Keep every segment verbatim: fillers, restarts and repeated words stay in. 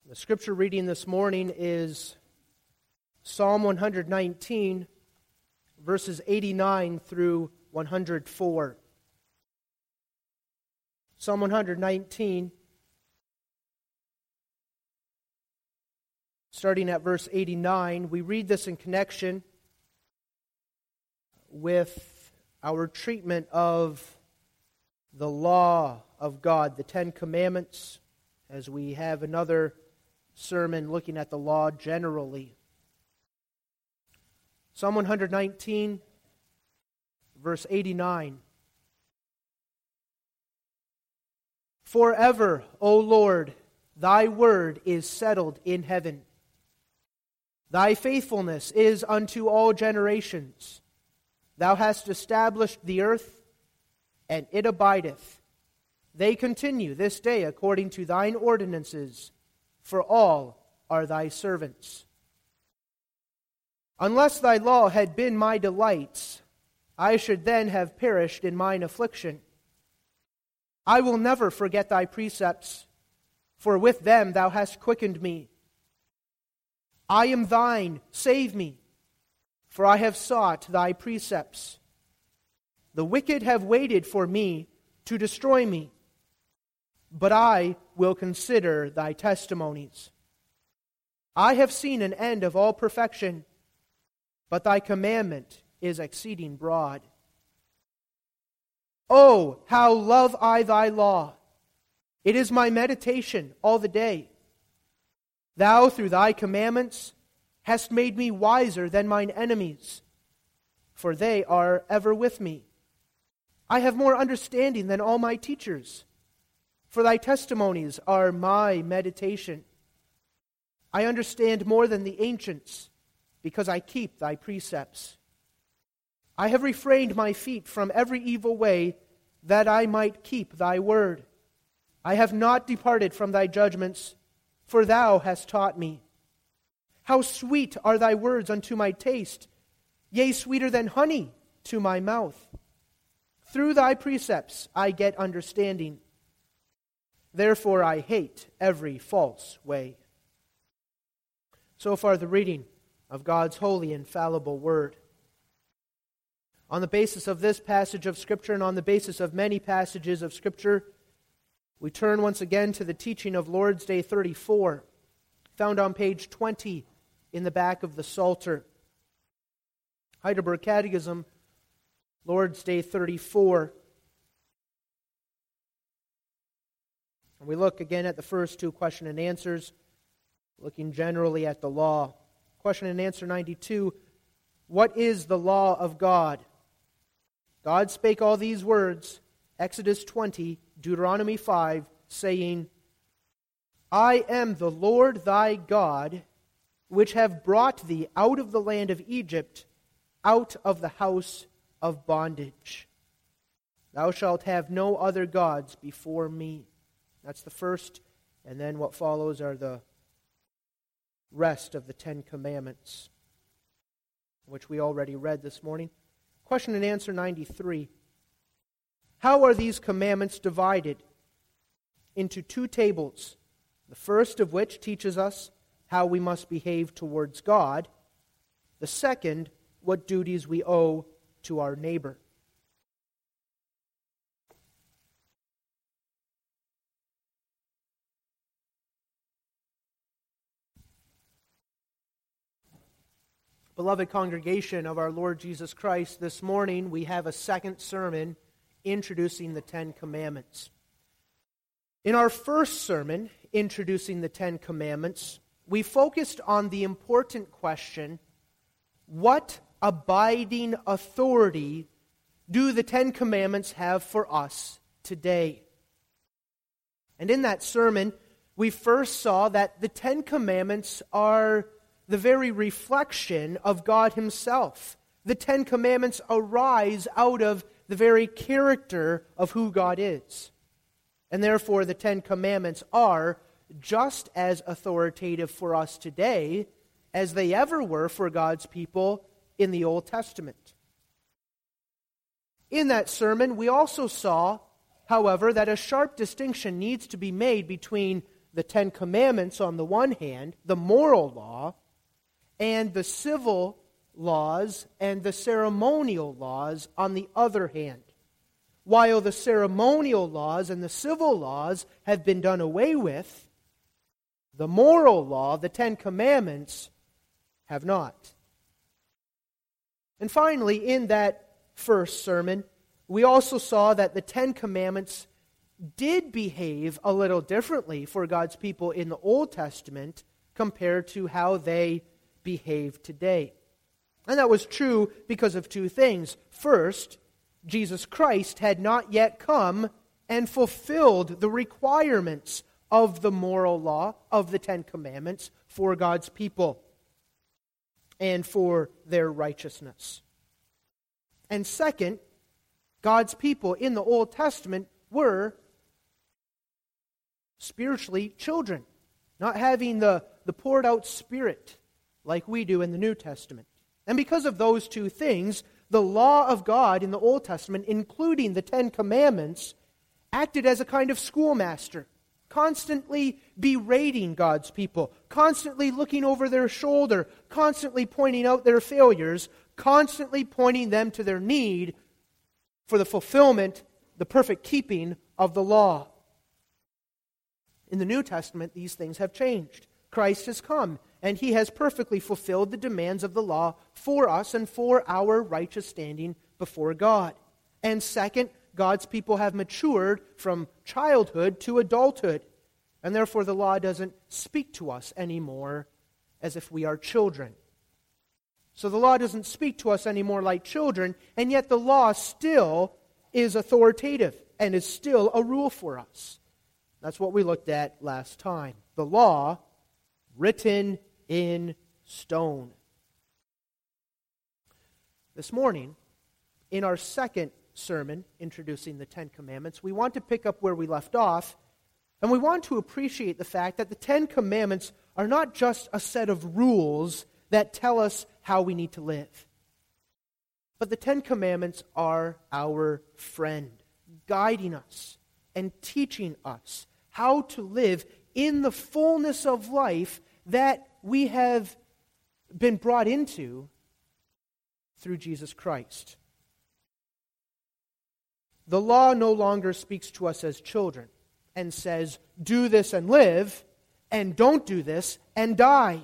The scripture reading this morning is Psalm one nineteen, verses eighty-nine through one hundred four. Psalm one nineteen, starting at verse eighty-nine, we read this in connection with our treatment of the law of God, the Ten Commandments, as we have another sermon looking at the law generally. Psalm one nineteen, verse eighty-nine. Forever, O Lord, thy word is settled in heaven. Thy faithfulness is unto all generations. Thou hast established the earth, and it abideth. They continue this day according to thine ordinances, for all are thy servants. Unless thy law had been my delights, I should then have perished in mine affliction. I will never forget thy precepts, for with them thou hast quickened me. I am thine, save me, for I have sought thy precepts. The wicked have waited for me to destroy me, but I will consider thy testimonies. I have seen an end of all perfection, but thy commandment is exceeding broad. Oh, how love I thy law! It is my meditation all the day. Thou, through thy commandments, hast made me wiser than mine enemies, for they are ever with me. I have more understanding than all my teachers, for thy testimonies are my meditation. I understand more than the ancients, because I keep thy precepts. I have refrained my feet from every evil way, that I might keep thy word. I have not departed from thy judgments, for thou hast taught me. How sweet are thy words unto my taste, yea, sweeter than honey to my mouth. Through thy precepts I get understanding. Therefore I hate every false way. So far the reading of God's holy, infallible word. On the basis of this passage of Scripture and on the basis of many passages of Scripture, we turn once again to the teaching of Lord's Day thirty-four, found on page twenty in the back of the Psalter. Heidelberg Catechism, Lord's Day thirty-four. And we look again at the first two question and answers, looking generally at the law. Question and answer ninety-two, what is the law of God? God spake all these words, Exodus twenty, Deuteronomy five, saying, I am the Lord thy God, which have brought thee out of the land of Egypt, out of the house of bondage. Thou shalt have no other gods before me. That's the first, and then what follows are the rest of the Ten Commandments, which we already read this morning. Question and answer ninety-three. How are these commandments divided? Into two tables, the first of which teaches us how we must behave towards God, the second, what duties we owe to our neighbor. Beloved congregation of our Lord Jesus Christ, this morning we have a second sermon introducing the Ten Commandments. In our first sermon, introducing the Ten Commandments, we focused on the important question, what abiding authority do the Ten Commandments have for us today? And in that sermon, we first saw that the Ten Commandments are the very reflection of God Himself. The Ten Commandments arise out of the very character of who God is. And therefore, the Ten Commandments are just as authoritative for us today as they ever were for God's people in the Old Testament. In that sermon, we also saw, however, that a sharp distinction needs to be made between the Ten Commandments on the one hand, the moral law, and the civil laws and the ceremonial laws on the other hand. While the ceremonial laws and the civil laws have been done away with, the moral law, the Ten Commandments, have not. And finally, in that first sermon, we also saw that the Ten Commandments did behave a little differently for God's people in the Old Testament compared to how they behave today. And that was true because of two things. First, Jesus Christ had not yet come and fulfilled the requirements of the moral law, of the Ten Commandments, for God's people and for their righteousness. And second, God's people in the Old Testament were spiritually children, not having the, the poured out Spirit like we do in the New Testament. And because of those two things, the law of God in the Old Testament, including the Ten Commandments, acted as a kind of schoolmaster, constantly berating God's people, constantly looking over their shoulder, constantly pointing out their failures, constantly pointing them to their need for the fulfillment, the perfect keeping of the law. In the New Testament, these things have changed. Christ has come, and He has perfectly fulfilled the demands of the law for us and for our righteous standing before God. And second, God's people have matured from childhood to adulthood, and therefore the law doesn't speak to us anymore as if we are children. So the law doesn't speak to us anymore like children, and yet the law still is authoritative and is still a rule for us. That's what we looked at last time. The law written in stone. This morning, in our second sermon introducing the Ten Commandments, we want to pick up where we left off, and we want to appreciate the fact that the Ten Commandments are not just a set of rules that tell us how we need to live. But the Ten Commandments are our friend, guiding us and teaching us how to live in the fullness of life that we have been brought into through Jesus Christ. The law no longer speaks to us as children and says, do this and live, and don't do this and die.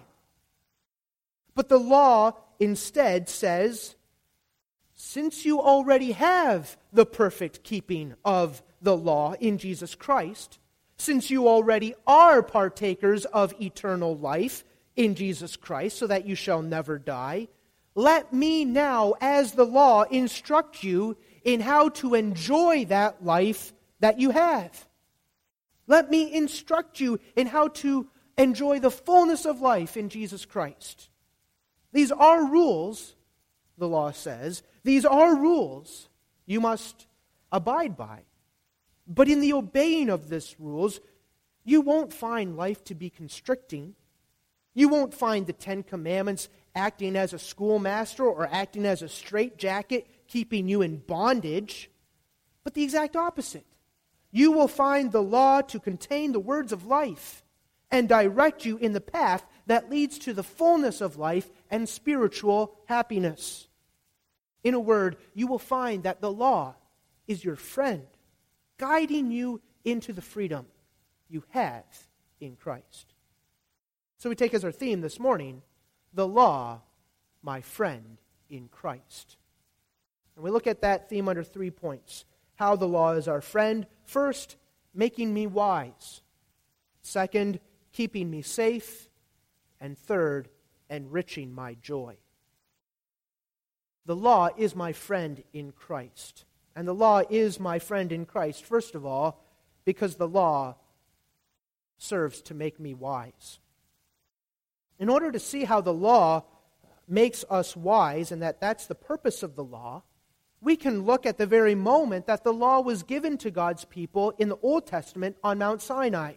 But the law instead says, since you already have the perfect keeping of the law in Jesus Christ, since you already are partakers of eternal life in Jesus Christ, so that you shall never die, let me now, as the law, instruct you in how to enjoy that life that you have. Let me instruct you in how to enjoy the fullness of life in Jesus Christ. These are rules, the law says. These are rules you must abide by. But in the obeying of these rules, you won't find life to be constricting. You won't find the Ten Commandments acting as a schoolmaster or acting as a straitjacket, keeping you in bondage, but the exact opposite. You will find the law to contain the words of life and direct you in the path that leads to the fullness of life and spiritual happiness. In a word, you will find that the law is your friend, guiding you into the freedom you have in Christ. So we take as our theme this morning, the law, my friend in Christ. And we look at that theme under three points. How the law is our friend. First, making me wise. Second, keeping me safe. And third, enriching my joy. The law is my friend in Christ. And the law is my friend in Christ, first of all, because the law serves to make me wise. In order to see how the law makes us wise, and that that's the purpose of the law, we can look at the very moment that the law was given to God's people in the Old Testament on Mount Sinai.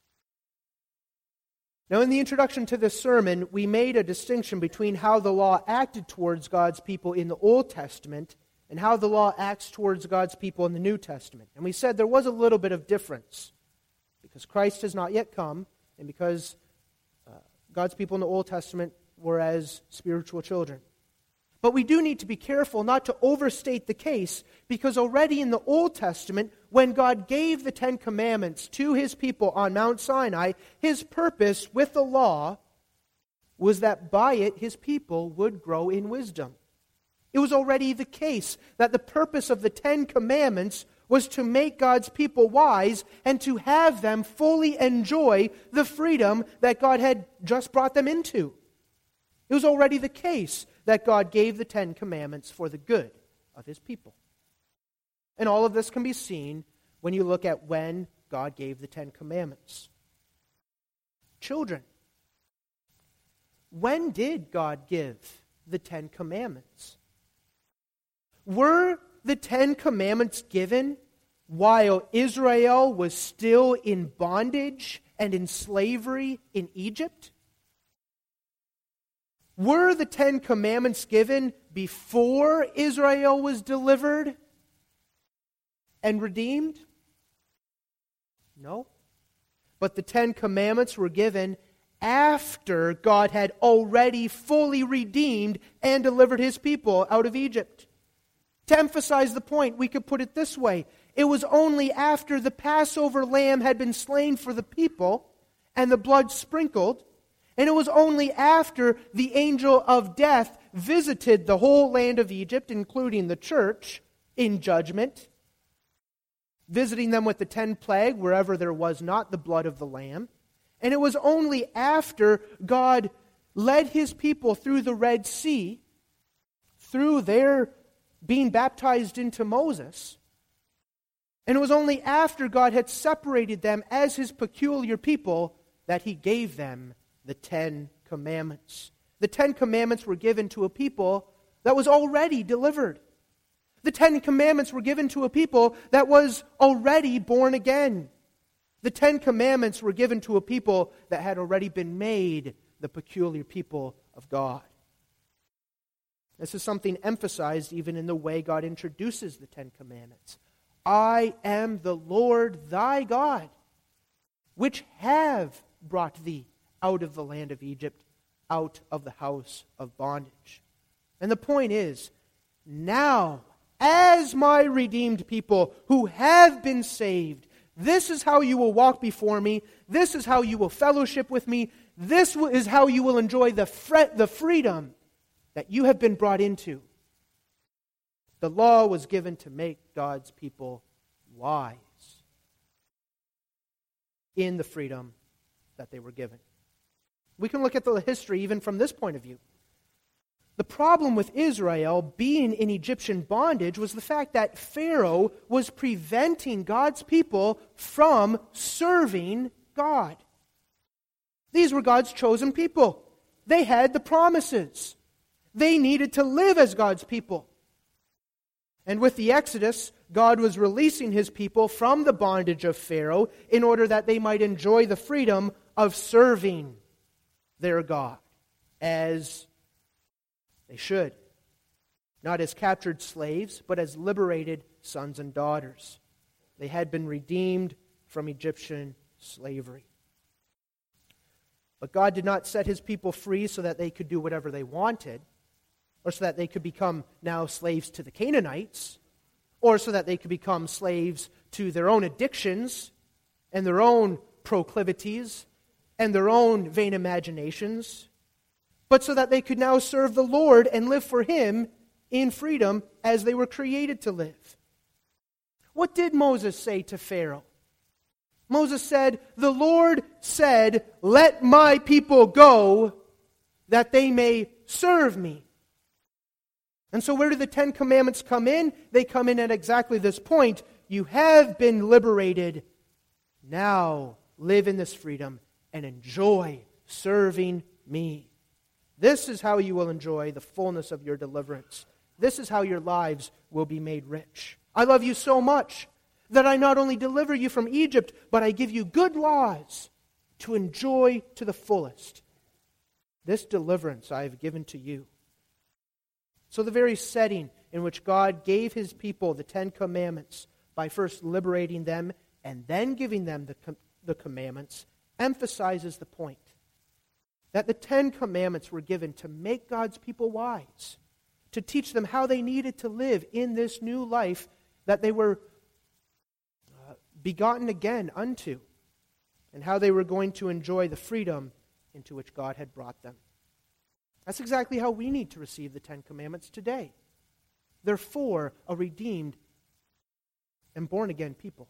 Now, in the introduction to this sermon, we made a distinction between how the law acted towards God's people in the Old Testament and how the law acts towards God's people in the New Testament. And we said there was a little bit of difference, because because Christ has not yet come, and because uh, God's people in the Old Testament were as spiritual children. But we do need to be careful not to overstate the case, because already in the Old Testament, when God gave the Ten Commandments to His people on Mount Sinai, His purpose with the law was that by it His people would grow in wisdom. It was already the case that the purpose of the Ten Commandments was to make God's people wise and to have them fully enjoy the freedom that God had just brought them into. It was already the case that God gave the Ten Commandments for the good of His people. And all of this can be seen when you look at when God gave the Ten Commandments. Children, when did God give the Ten Commandments? Were the Ten Commandments given while Israel was still in bondage and in slavery in Egypt? Were the Ten Commandments given before Israel was delivered and redeemed? No. But the Ten Commandments were given after God had already fully redeemed and delivered His people out of Egypt. To emphasize the point, we could put it this way. It was only after the Passover lamb had been slain for the people and the blood sprinkled, and it was only after the angel of death visited the whole land of Egypt, including the church, in judgment, visiting them with the ten plagues wherever there was not the blood of the lamb. And it was only after God led His people through the Red Sea, through their being baptized into Moses, and it was only after God had separated them as His peculiar people that He gave them the Ten Commandments. The Ten Commandments were given to a people that was already delivered. The Ten Commandments were given to a people that was already born again. The Ten Commandments were given to a people that had already been made the peculiar people of God. This is something emphasized even in the way God introduces the Ten Commandments. I am the Lord thy God, which have brought thee out of the land of Egypt, out of the house of bondage. And the point is, now, as my redeemed people who have been saved, this is how you will walk before me. This is how you will fellowship with me. This is how you will enjoy the fre- the freedom that you have been brought into. The law was given to make God's people wise in the freedom that they were given. We can look at the history even from this point of view. The problem with Israel being in Egyptian bondage was the fact that Pharaoh was preventing God's people from serving God. These were God's chosen people. They had the promises. They needed to live as God's people. And with the Exodus, God was releasing His people from the bondage of Pharaoh in order that they might enjoy the freedom of serving their God as they should. Not as captured slaves, but as liberated sons and daughters. They had been redeemed from Egyptian slavery. But God did not set His people free so that they could do whatever they wanted, or so that they could become now slaves to the Canaanites, or so that they could become slaves to their own addictions and their own proclivities and their own vain imaginations, but so that they could now serve the Lord and live for Him in freedom as they were created to live. What did Moses say to Pharaoh? Moses said, "The Lord said, let my people go that they may serve me." And so where do the Ten Commandments come in? They come in at exactly this point. You have been liberated. Now live in this freedom and enjoy serving me. This is how you will enjoy the fullness of your deliverance. This is how your lives will be made rich. I love you so much that I not only deliver you from Egypt, but I give you good laws to enjoy to the fullest. This deliverance I have given to you. So the very setting in which God gave His people the Ten Commandments by first liberating them and then giving them the, the commandments emphasizes the point that the Ten Commandments were given to make God's people wise, to teach them how they needed to live in this new life that they were uh, begotten again unto, and how they were going to enjoy the freedom into which God had brought them. That's exactly how we need to receive the Ten Commandments today. They're for a redeemed and born-again people.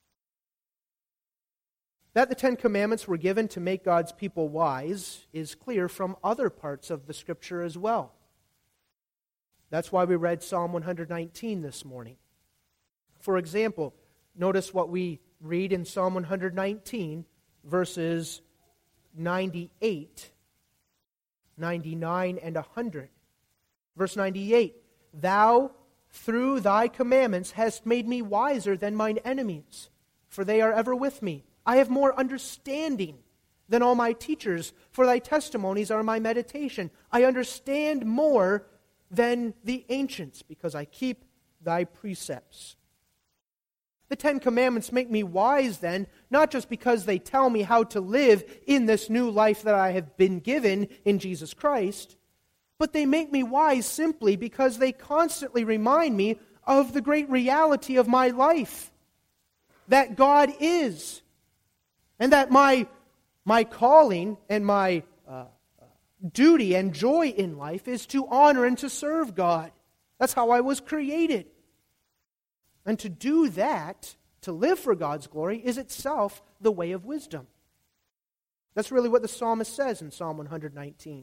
That the Ten Commandments were given to make God's people wise is clear from other parts of the Scripture as well. That's why we read Psalm one nineteen this morning. For example, notice what we read in Psalm one nineteen, verses ninety-eight, ninety-nine, and one hundred. Verse ninety-eight, Thou, through thy commandments, hast made me wiser than mine enemies, for they are ever with me. I have more understanding than all my teachers, for thy testimonies are my meditation. I understand more than the ancients, because I keep thy precepts. The Ten Commandments make me wise then, not just because they tell me how to live in this new life that I have been given in Jesus Christ, but they make me wise simply because they constantly remind me of the great reality of my life, that God is, and that my, my calling and my uh, duty and joy in life is to honor and to serve God. That's how I was created. And to do that, to live for God's glory, is itself the way of wisdom. That's really what the psalmist says in Psalm one nineteen.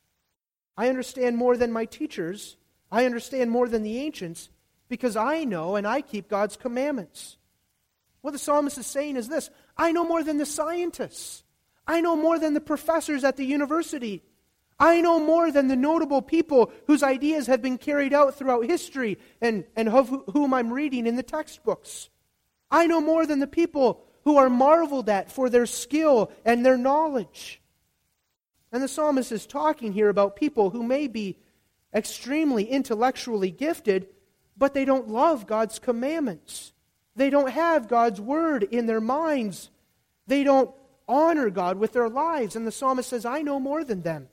I understand more than my teachers. I understand more than the ancients, because I know and I keep God's commandments. What the psalmist is saying is this: I know more than the scientists. I know more than the professors at the university. I know more than the notable people whose ideas have been carried out throughout history and, and of whom I'm reading in the textbooks. I know more than the people who are marveled at for their skill and their knowledge. And the psalmist is talking here about people who may be extremely intellectually gifted, but they don't love God's commandments. They don't have God's word in their minds. They don't honor God with their lives. And the psalmist says, I know more than them.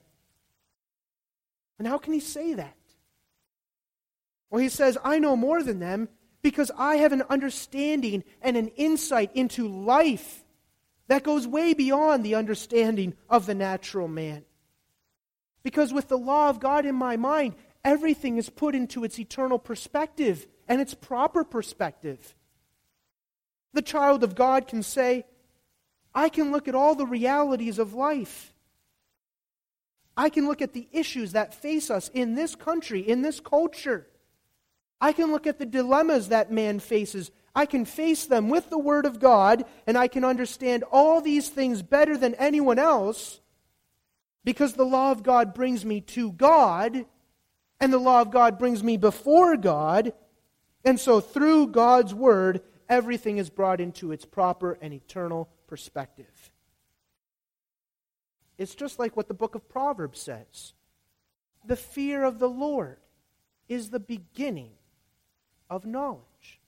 And how can he say that? Well, he says, I know more than them because I have an understanding and an insight into life that goes way beyond the understanding of the natural man. Because with the law of God in my mind, everything is put into its eternal perspective and its proper perspective. The child of God can say, I can look at all the realities of life. I can look at the issues that face us in this country, in this culture. I can look at the dilemmas that man faces. I can face them with the Word of God, and I can understand all these things better than anyone else, because the law of God brings me to God, and the law of God brings me before God, and so through God's Word, everything is brought into its proper and eternal perspective. It's just like what the book of Proverbs says. The fear of the Lord is the beginning of knowledge.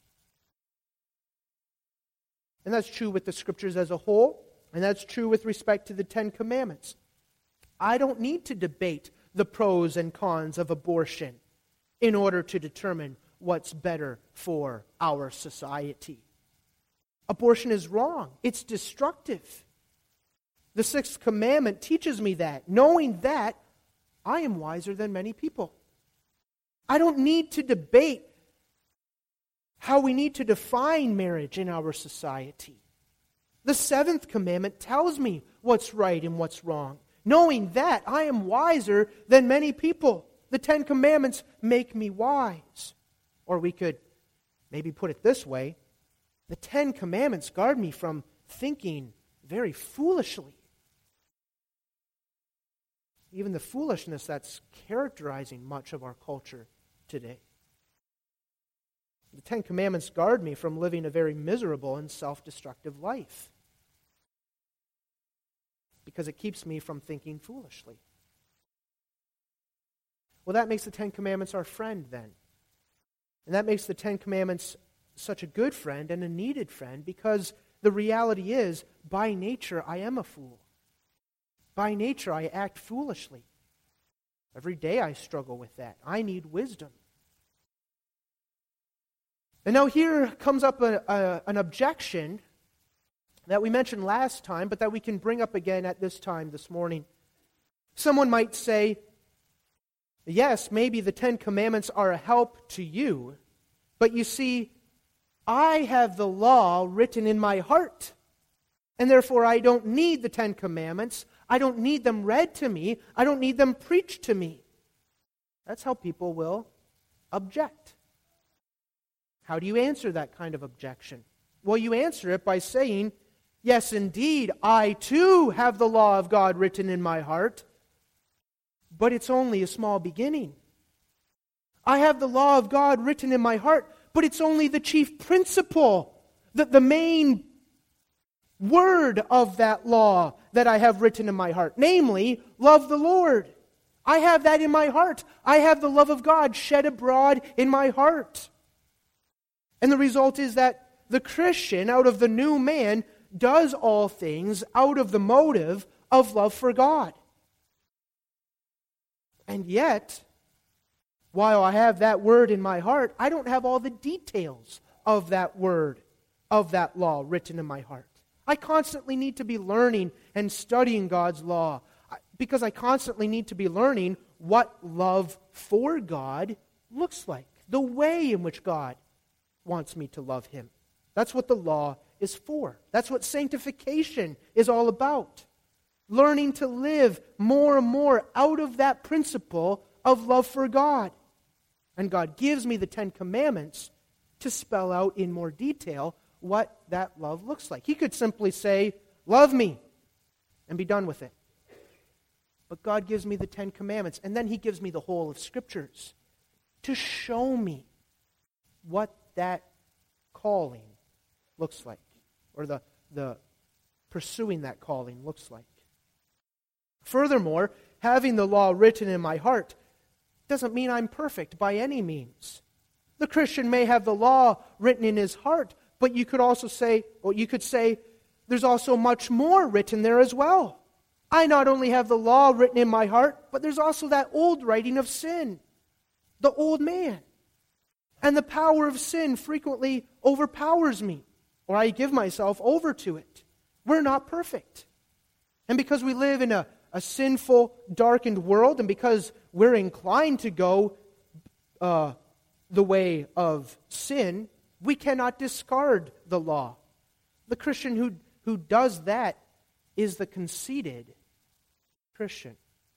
And that's true with the Scriptures as a whole, and that's true with respect to the Ten Commandments. I don't need to debate the pros and cons of abortion in order to determine what's better for our society. Abortion is wrong. It's destructive. The sixth commandment teaches me that. Knowing that, I am wiser than many people. I don't need to debate how we need to define marriage in our society. The seventh commandment tells me what's right and what's wrong. Knowing that, I am wiser than many people. The Ten Commandments make me wise. Or we could maybe put it this way: the Ten Commandments guard me from thinking very foolishly. Even the foolishness that's characterizing much of our culture today. The Ten Commandments guard me from living a very miserable and self-destructive life, because it keeps me from thinking foolishly. Well, that makes the Ten Commandments our friend then. And that makes the Ten Commandments such a good friend and a needed friend, because the reality is, by nature, I am a fool. By nature, I act foolishly. Every day I struggle with that. I need wisdom. And now here comes up a, a, an objection that we mentioned last time, but that we can bring up again at this time this morning. Someone might say, yes, maybe the Ten Commandments are a help to you, but you see, I have the law written in my heart, and therefore I don't need the Ten Commandments. I don't need them read to me. I don't need them preached to me. That's how people will object. How do you answer that kind of objection? Well, you answer it by saying, yes, indeed, I too have the law of God written in my heart, but it's only a small beginning. I have the law of God written in my heart, but it's only the chief principle, the, the main word of that law that I have written in my heart. Namely, love the Lord. I have that in my heart. I have the love of God shed abroad in my heart. And the result is that the Christian, out of the new man, does all things out of the motive of love for God. And yet, while I have that word in my heart, I don't have all the details of that word, of that law written in my heart. I constantly need to be learning and studying God's law because I constantly need to be learning what love for God looks like, the way in which God wants me to love Him. That's what the law is for. That's what sanctification is all about. Learning to live more and more out of that principle of love for God. And God gives me the Ten Commandments to spell out in more detail what that love looks like. He could simply say, love me, and be done with it. But God gives me the Ten Commandments, and then He gives me the whole of Scriptures to show me what that calling looks like, or the, the pursuing that calling looks like. Furthermore, having the law written in my heart doesn't mean I'm perfect by any means. The Christian may have the law written in his heart, but you could also say, or you could say, there's also much more written there as well. I not only have the law written in my heart, but there's also that old writing of sin, the old man. And the power of sin frequently overpowers me, or I give myself over to it. We're not perfect. And because we live in a, a sinful, darkened world, and because we're inclined to go uh, the way of sin, we cannot discard the law. The Christian who, who does that is the conceited Christian.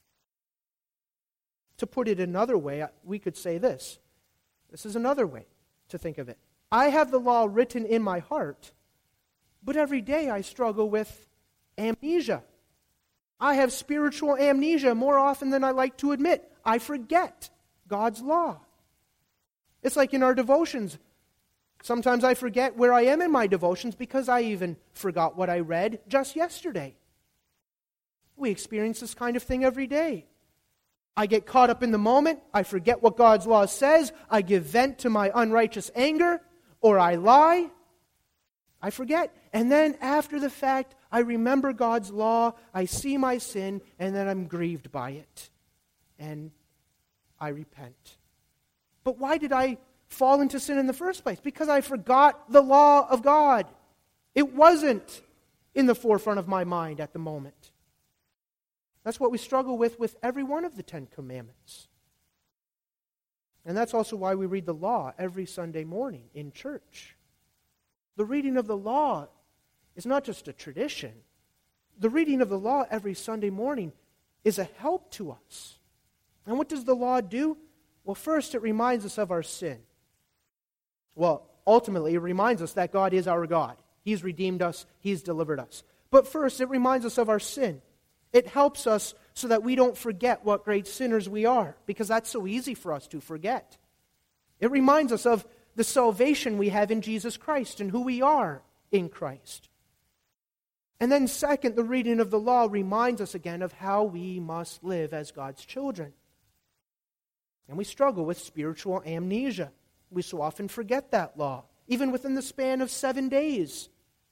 To put it another way, we could say this. This is another way to think of it. I have the law written in my heart, but every day I struggle with amnesia. I have spiritual amnesia more often than I like to admit. I forget God's law. It's like in our devotions. Sometimes I forget where I am in my devotions because I even forgot what I read just yesterday. We experience this kind of thing every day. I get caught up in the moment. I forget what God's law says. I give vent to my unrighteous anger, or I lie. I forget. And then after the fact, I remember God's law, I see my sin, and then I'm grieved by it. And I repent. But why did I fall into sin in the first place? Because I forgot the law of God. It wasn't in the forefront of my mind at the moment. That's what we struggle with with every one of the Ten Commandments. And that's also why we read the law every Sunday morning in church. The reading of the law is not just a tradition. The reading of the law every Sunday morning is a help to us. And what does the law do? Well, first, it reminds us of our sin. Well, ultimately, it reminds us that God is our God. He's redeemed us. He's delivered us. But first, it reminds us of our sin. It helps us so that we don't forget what great sinners we are, because that's so easy for us to forget. It reminds us of the salvation we have in Jesus Christ and who we are in Christ. And then second, the reading of the law reminds us again of how we must live as God's children. And we struggle with spiritual amnesia. We so often forget that law, even within the span of seven days.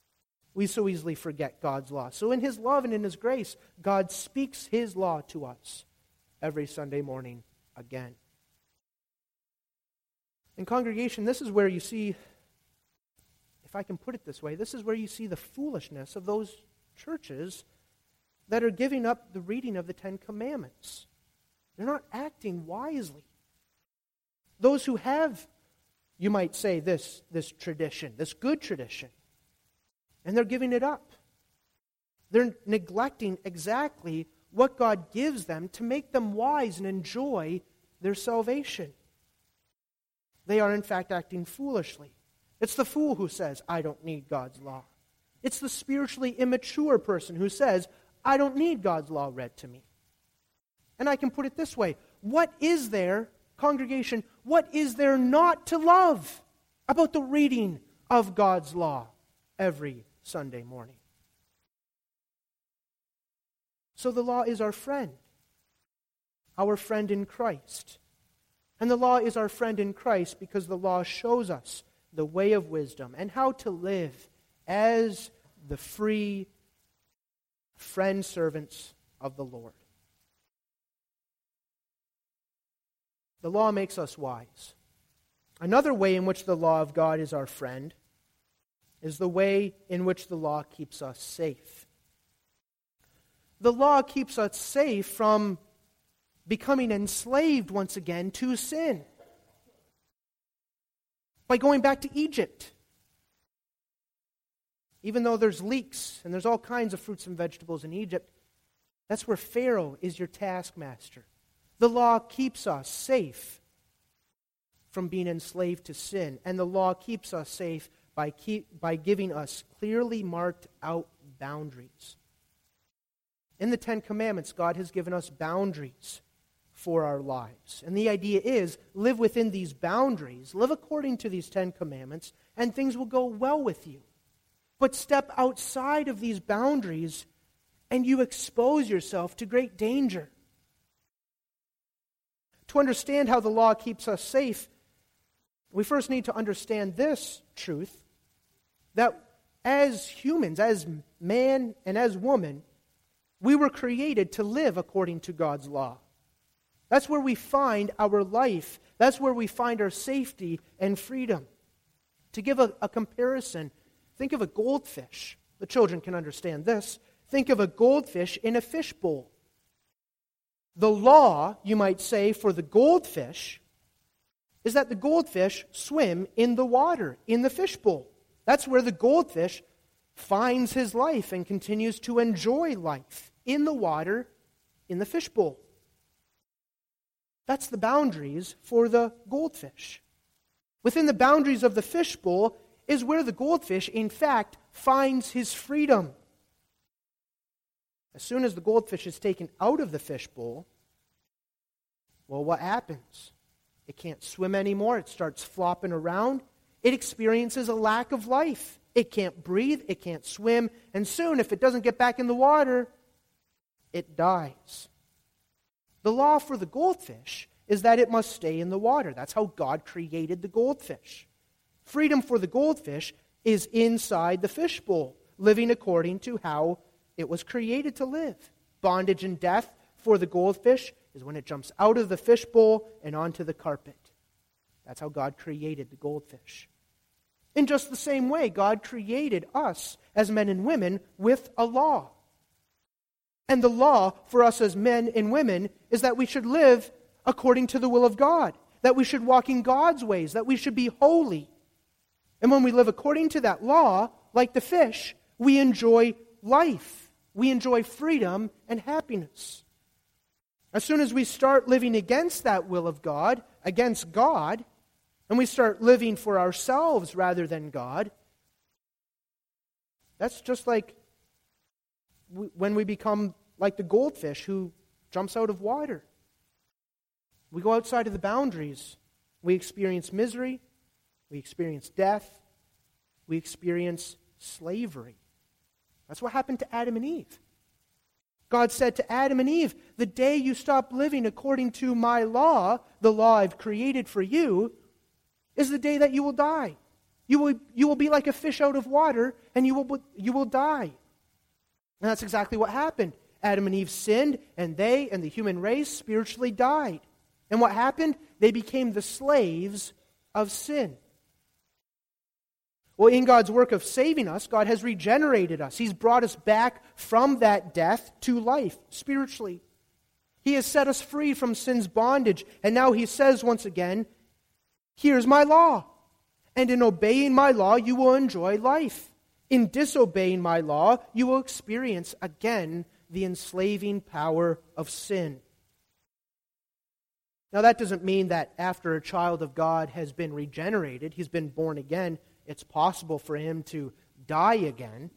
we so easily forget God's law. So in His love and in His grace, God speaks His law to us every Sunday morning again. In congregation, this is where you see, if I can put it this way, this is where you see the foolishness of those churches that are giving up the reading of the Ten Commandments. They're not acting wisely. Those who have, you might say, this, this tradition, this good tradition, and they're giving it up. They're neglecting exactly what God gives them to make them wise and enjoy their salvation. They are, in fact, acting foolishly. It's the fool who says, I don't need God's law. It's the spiritually immature person who says, I don't need God's law read to me. And I can put it this way. What is there, congregation, what is there not to love about the reading of God's law every Sunday morning? So the law is our friend, our friend in Christ. And the law is our friend in Christ because the law shows us the way of wisdom and how to live as the free friend servants of the Lord. The law makes us wise. Another way in which the law of God is our friend is the way in which the law keeps us safe. The law keeps us safe from becoming enslaved once again to sin. By going back to Egypt. Even though there's leeks and there's all kinds of fruits and vegetables in Egypt, that's where Pharaoh is your taskmaster. The law keeps us safe from being enslaved to sin. And the law keeps us safe by, keep, by giving us clearly marked out boundaries. In the Ten Commandments, God has given us boundaries for our lives. And the idea is, live within these boundaries, live according to these Ten Commandments, and things will go well with you. But step outside of these boundaries, and you expose yourself to great danger. To understand how the law keeps us safe, we first need to understand this truth, that as humans, as man and as woman, we were created to live according to God's law. That's where we find our life. That's where we find our safety and freedom. To give a, a comparison, think of a goldfish. The children can understand this. Think of a goldfish in a fishbowl. The law, you might say, for the goldfish is that the goldfish swim in the water, in the fishbowl. That's where the goldfish finds his life and continues to enjoy life, in the water, in the fishbowl. That's the boundaries for the goldfish. Within the boundaries of the fishbowl is where the goldfish, in fact, finds his freedom. As soon as the goldfish is taken out of the fishbowl, well, what happens? It can't swim anymore. It starts flopping around. It experiences a lack of life. It can't breathe. It can't swim. And soon, if it doesn't get back in the water, it dies. The law for the goldfish is that it must stay in the water. That's how God created the goldfish. Freedom for the goldfish is inside the fishbowl, living according to how it was created to live. Bondage and death for the goldfish is when it jumps out of the fishbowl and onto the carpet. That's how God created the goldfish. In just the same way, God created us as men and women with a law. And the law for us as men and women is that we should live according to the will of God, that we should walk in God's ways, that we should be holy. And when we live according to that law, like the fish, we enjoy life. We enjoy freedom and happiness. As soon as we start living against that will of God, against God, and we start living for ourselves rather than God, that's just like when we become like the goldfish who jumps out of water. We go outside of the boundaries. We experience misery. We experience death. We experience slavery. That's what happened to Adam and Eve. God said to Adam and Eve, the day you stop living according to my law, the law I've created for you, is the day that you will die. You will, you will be like a fish out of water, and you will, you will die. And that's exactly what happened. Adam and Eve sinned, and they and the human race spiritually died. And what happened? They became the slaves of sin. Well, in God's work of saving us, God has regenerated us. He's brought us back from that death to life, spiritually. He has set us free from sin's bondage. And now He says once again, here's my law. And in obeying my law, you will enjoy life. In disobeying my law, you will experience again the enslaving power of sin. Now, that doesn't mean that after a child of God has been regenerated, he's been born again, it's possible for him to die again.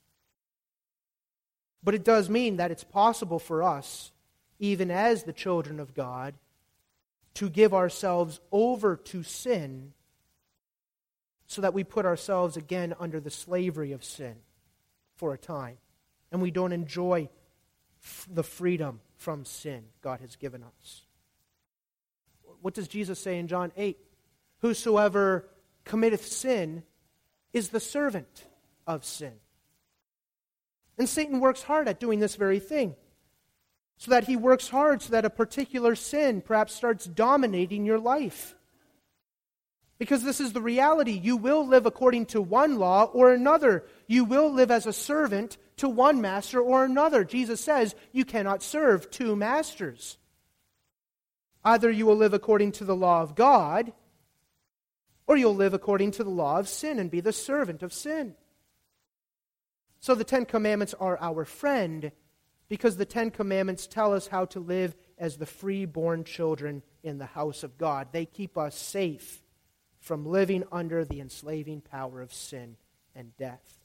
But it does mean that it's possible for us, even as the children of God, to give ourselves over to sin so that we put ourselves again under the slavery of sin for a time. And we don't enjoy f- the freedom from sin God has given us. What does Jesus say in John eight? Whosoever committeth sin is the servant of sin. And Satan works hard at doing this very thing. So that he works hard so that a particular sin perhaps starts dominating your life. Because this is the reality. You will live according to one law or another. You will live as a servant to one master or another. Jesus says you cannot serve two masters. Either you will live according to the law of God, or you'll live according to the law of sin and be the servant of sin. So the Ten Commandments are our friend, because the Ten Commandments tell us how to live as the free-born children in the house of God. They keep us safe from living under the enslaving power of sin and death.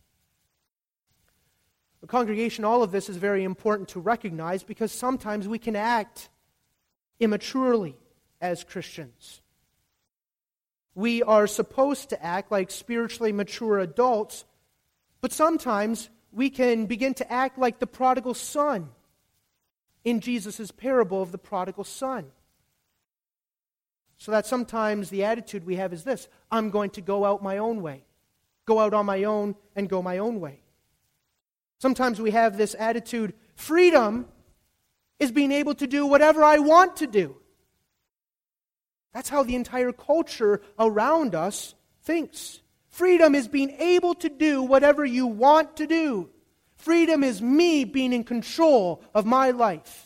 The congregation, all of this is very important to recognize, because sometimes we can act immaturely as Christians. We are supposed to act like spiritually mature adults, but sometimes we can begin to act like the prodigal son in Jesus' parable of the prodigal son. So that sometimes the attitude we have is this: I'm going to go out my own way. Go out on my own and go my own way. Sometimes we have this attitude: freedom is being able to do whatever I want to do. That's how the entire culture around us thinks. Freedom is being able to do whatever you want to do. Freedom is me being in control of my life.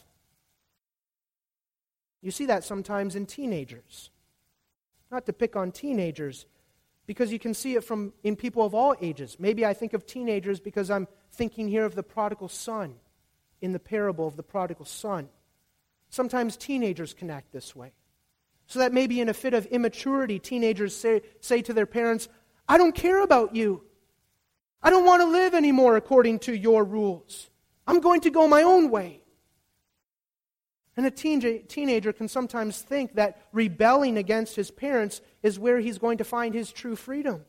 You see that sometimes in teenagers. Not to pick on teenagers, because you can see it from in people of all ages. Maybe I think of teenagers because I'm thinking here of the prodigal son in the parable of the prodigal son. Sometimes teenagers can act this way. So that maybe in a fit of immaturity, teenagers say, say to their parents, I don't care about you. I don't want to live anymore according to your rules. I'm going to go my own way. And a teen- teenager can sometimes think that rebelling against his parents is where he's going to find his true freedom.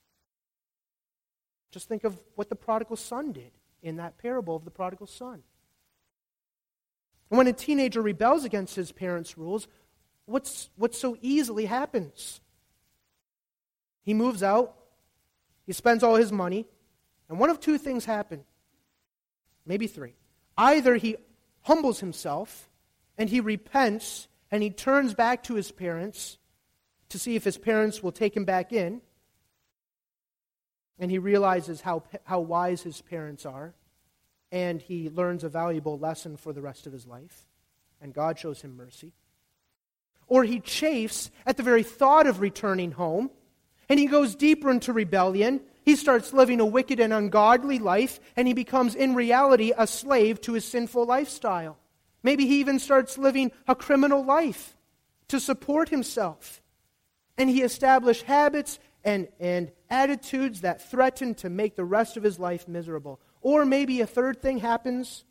Just think of what the prodigal son did in that parable of the prodigal son. And when a teenager rebels against his parents' rules, what's what so easily happens? He moves out, he spends all his money, and one of two things happen. Maybe three. Either he humbles himself, and he repents, and he turns back to his parents to see if his parents will take him back in, and he realizes how, how wise his parents are, and he learns a valuable lesson for the rest of his life, and God shows him mercy. Or he chafes at the very thought of returning home, and he goes deeper into rebellion. He starts living a wicked and ungodly life, and he becomes in reality a slave to his sinful lifestyle. Maybe he even starts living a criminal life to support himself. And he establishes habits and, and attitudes that threaten to make the rest of his life miserable. Or maybe a third thing happens.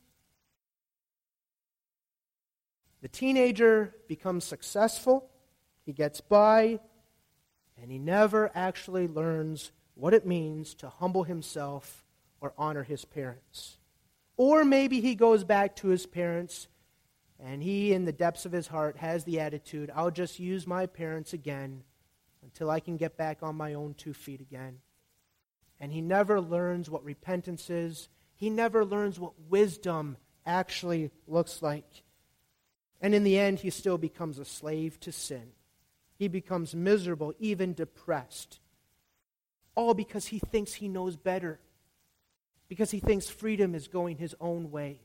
The teenager becomes successful, he gets by, and he never actually learns what it means to humble himself or honor his parents. Or maybe he goes back to his parents, and he, in the depths of his heart, has the attitude, I'll just use my parents again until I can get back on my own two feet again. And he never learns what repentance is. He never learns what wisdom actually looks like. And in the end, he still becomes a slave to sin. He becomes miserable, even depressed. All because he thinks he knows better. Because he thinks freedom is going his own way.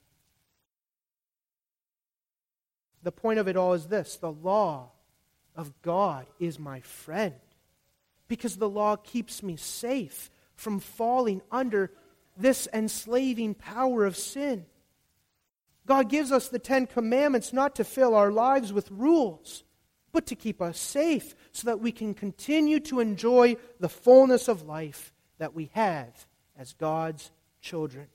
The point of it all is this: the law of God is my friend. Because the law keeps me safe from falling under this enslaving power of sin. God gives us the Ten Commandments not to fill our lives with rules, but to keep us safe so that we can continue to enjoy the fullness of life that we have as God's children.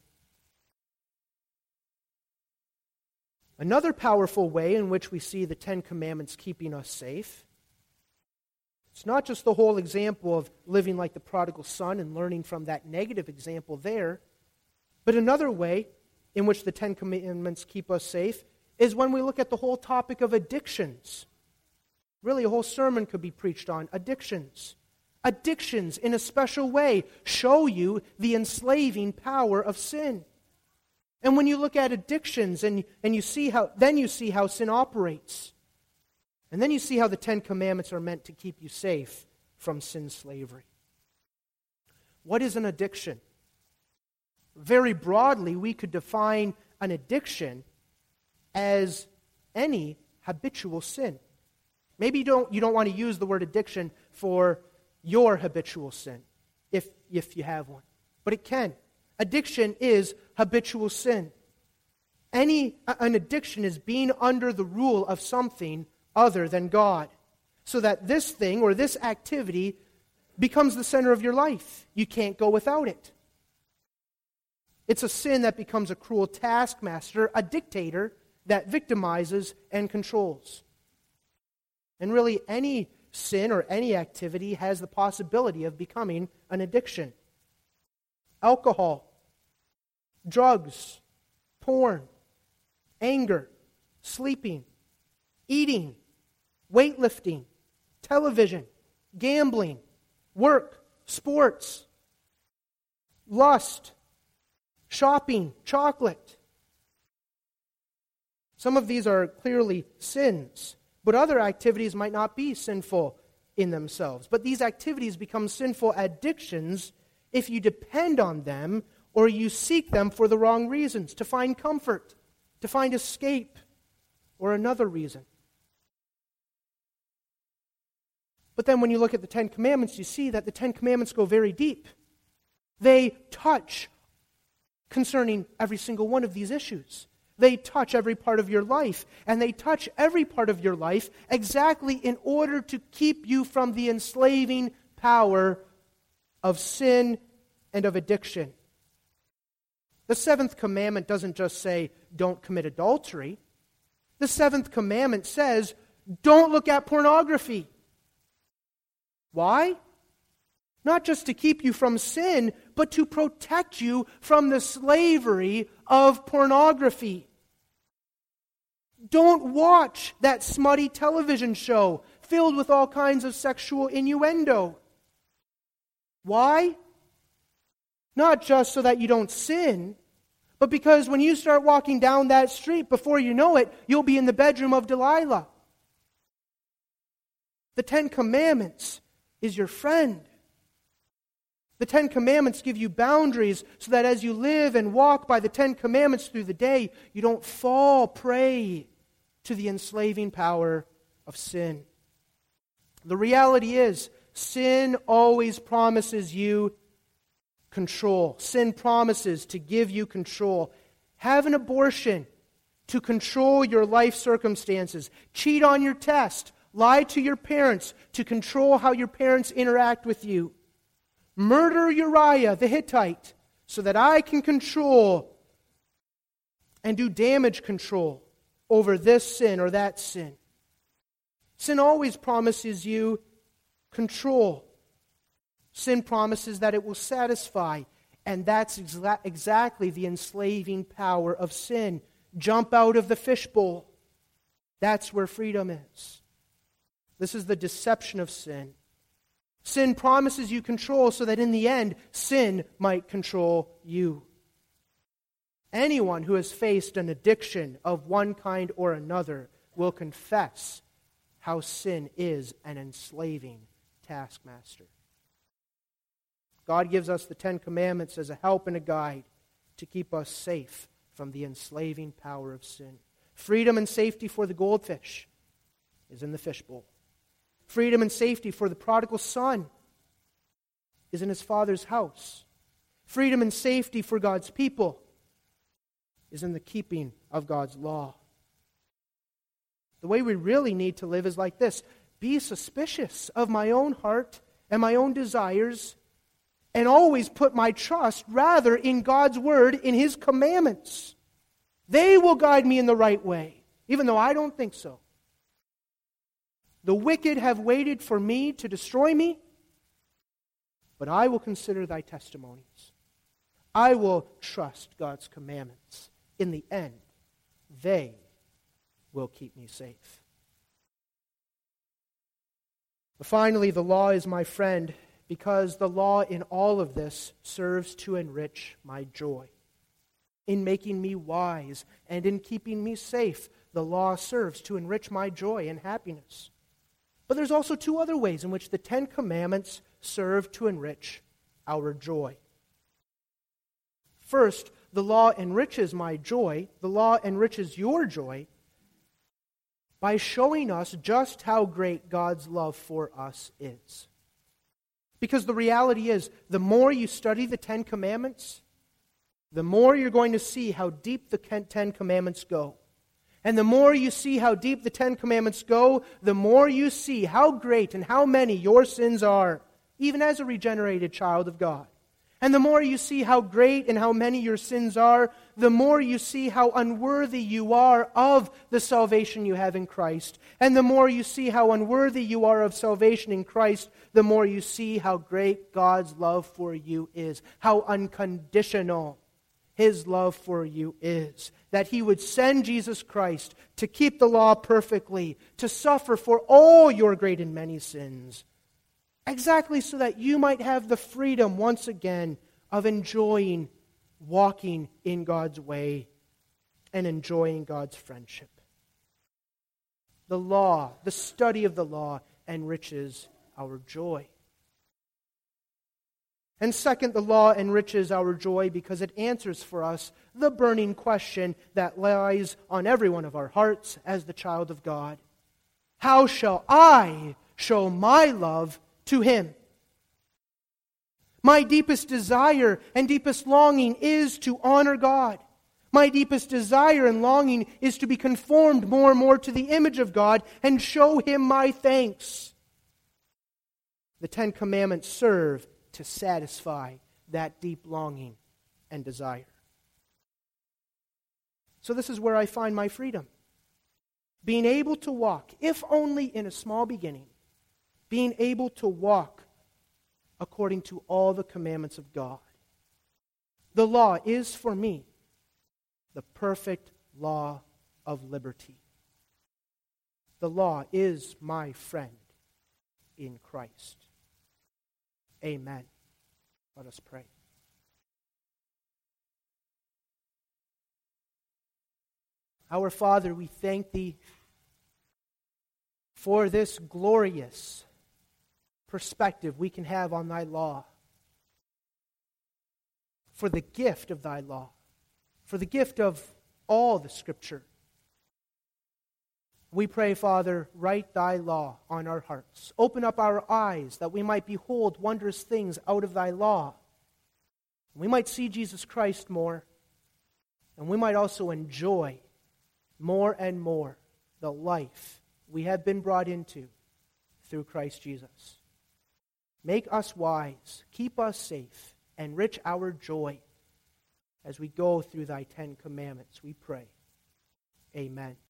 Another powerful way in which we see the Ten Commandments keeping us safe, it's not just the whole example of living like the prodigal son and learning from that negative example there, but another way in which the Ten Commandments keep us safe is when we look at the whole topic of addictions. Really, a whole sermon could be preached on addictions. Addictions, in a special way, show you the enslaving power of sin. And when you look at addictions and, and you see how, then you see how sin operates. And then you see how the Ten Commandments are meant to keep you safe from sin slavery. What is an addiction? Very broadly, we could define an addiction as any habitual sin. Maybe you don't, you don't want to use the word addiction for your habitual sin, if, if you have one. But it can. Addiction is habitual sin. Any, an addiction is being under the rule of something other than God, so that this thing or this activity becomes the center of your life. You can't go without it. It's a sin that becomes a cruel taskmaster, a dictator that victimizes and controls. And really, any sin or any activity has the possibility of becoming an addiction. Alcohol, drugs, porn, anger, sleeping, eating, weightlifting, television, gambling, work, sports, lust, shopping, chocolate. Some of these are clearly sins, but other activities might not be sinful in themselves. But these activities become sinful addictions if you depend on them or you seek them for the wrong reasons, to find comfort, to find escape, or another reason. But then when you look at the Ten Commandments, you see that the Ten Commandments go very deep. They touch concerning every single one of these issues. They touch every part of your life, and they touch every part of your life exactly in order to keep you from the enslaving power of sin and of addiction. The seventh commandment doesn't just say, don't commit adultery. The seventh commandment says, don't look at pornography. Why? Not just to keep you from sin, but to protect you from the slavery of pornography. Don't watch that smutty television show filled with all kinds of sexual innuendo. Why? Not just so that you don't sin, but because when you start walking down that street, before you know it, you'll be in the bedroom of Delilah. The Ten Commandments is your friend. The Ten Commandments give you boundaries so that as you live and walk by the Ten Commandments through the day, you don't fall prey to the enslaving power of sin. The reality is, sin always promises you control. Sin promises to give you control. Have an abortion to control your life circumstances. Cheat on your test. Lie to your parents to control how your parents interact with you. Murder Uriah the Hittite so that I can control and do damage control over this sin or that sin. Sin always promises you control. Sin promises that it will satisfy, and that's exa- exactly the enslaving power of sin. Jump out of the fishbowl. That's where freedom is. This is the deception of sin. Sin promises you control so that in the end, sin might control you. Anyone who has faced an addiction of one kind or another will confess how sin is an enslaving taskmaster. God gives us the Ten Commandments as a help and a guide to keep us safe from the enslaving power of sin. Freedom and safety for the goldfish is in the fishbowl. Freedom and safety for the prodigal son is in his father's house. Freedom and safety for God's people is in the keeping of God's law. The way we really need to live is like this: be suspicious of my own heart and my own desires, and always put my trust rather in God's word, in His commandments. They will guide me in the right way, even though I don't think so. The wicked have waited for me to destroy me, but I will consider thy testimonies. I will trust God's commandments. In the end, they will keep me safe. But finally, the law is my friend, because the law in all of this serves to enrich my joy. In making me wise and in keeping me safe, the law serves to enrich my joy and happiness. But there's also two other ways in which the Ten Commandments serve to enrich our joy. First, the law enriches my joy, the law enriches your joy, by showing us just how great God's love for us is. Because the reality is, the more you study the Ten Commandments, the more you're going to see how deep the Ten Commandments go. And the more you see how deep the Ten Commandments go, the more you see how great and how many your sins are, even as a regenerated child of God. And the more you see how great and how many your sins are, the more you see how unworthy you are of the salvation you have in Christ. And the more you see how unworthy you are of salvation in Christ, the more you see how great God's love for you is, how unconditional His love for you is. That He would send Jesus Christ to keep the law perfectly, to suffer for all your great and many sins, exactly so that you might have the freedom once again of enjoying walking in God's way and enjoying God's friendship. The law, the study of the law, enriches our joy. And second, the law enriches our joy because it answers for us the burning question that lies on every one of our hearts as the child of God. How shall I show my love to Him? My deepest desire and deepest longing is to honor God. My deepest desire and longing is to be conformed more and more to the image of God and show Him my thanks. The Ten Commandments serve to satisfy that deep longing and desire. So this is where I find my freedom. Being able to walk, if only in a small beginning, being able to walk according to all the commandments of God. The law is for me the perfect law of liberty. The law is my friend in Christ. Amen. Let us pray. Our Father, we thank Thee for this glorious perspective we can have on Thy law, for the gift of Thy law, for the gift of all the Scripture. We pray, Father, write Thy law on our hearts. Open up our eyes that we might behold wondrous things out of Thy law. We might see Jesus Christ more, and we might also enjoy more and more the life we have been brought into through Christ Jesus. Make us wise, keep us safe, enrich our joy as we go through Thy Ten Commandments, we pray. Amen.